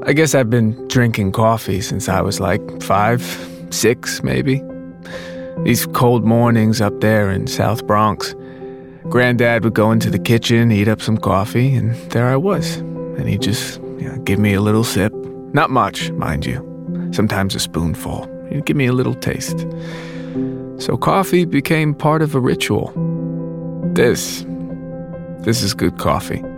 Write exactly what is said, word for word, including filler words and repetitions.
I guess I've been drinking coffee since I was like five, six maybe. These cold mornings up there in South Bronx, Granddad would go into the kitchen, eat up some coffee, and there I was. And he'd just you know, give me a little sip. Not much, mind you. Sometimes a spoonful. He'd give me a little taste. So coffee became part of a ritual. This, this is good coffee.